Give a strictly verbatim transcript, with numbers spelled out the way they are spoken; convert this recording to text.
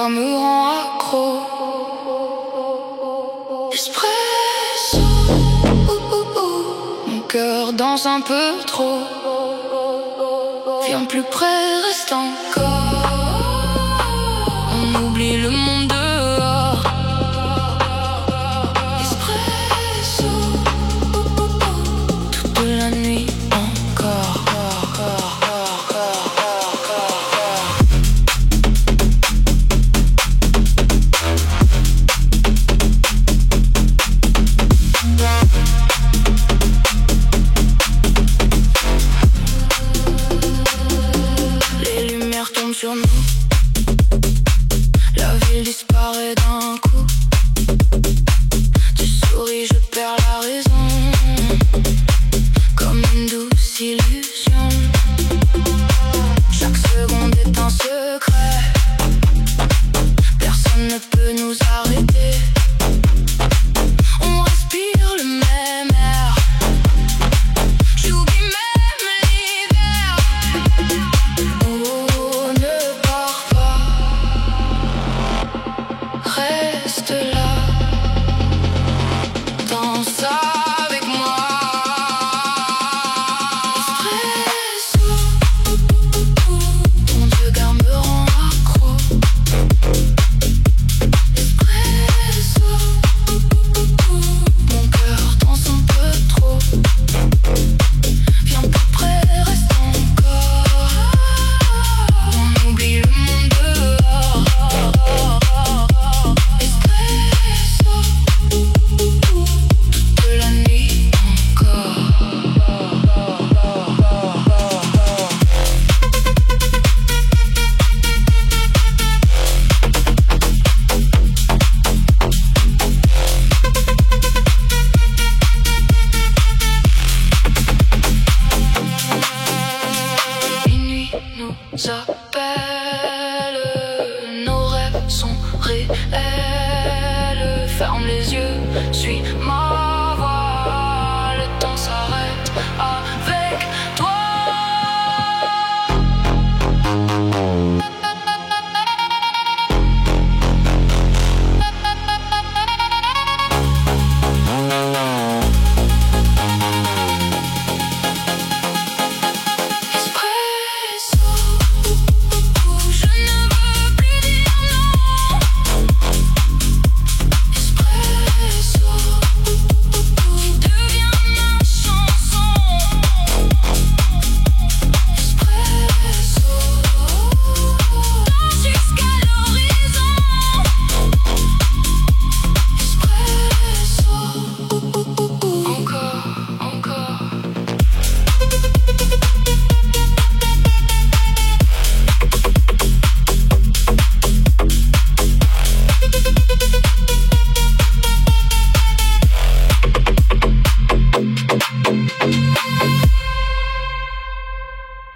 regard me rend accro. Espresso, ouh, ouh, ouh. Mon cœur danse un peu trop. Viens plus près, reste encore. On oublie le monde dehors. Espresso, ouh, ouh, ouh. Toute la nuit encore. Les lumières tombent sur nous. La ville disparaît d'un coup. Tu souris, je perds la raison. Comme une douce illusion. Chaque seconde est un secret. Personne ne peut nous arrêter. On respire le même air. J'oublie même l'hiver. Oh, ne pars pas. Reste là. Danse avec moi. Espresso, ton regard me rend accro. Espresso, mon cœur danse un peu trop. Viens plus près, reste encore. On oublie le monde dehors. Espresso, toute la nuit encore. Minuit nous appelle, nos rêves sont réels.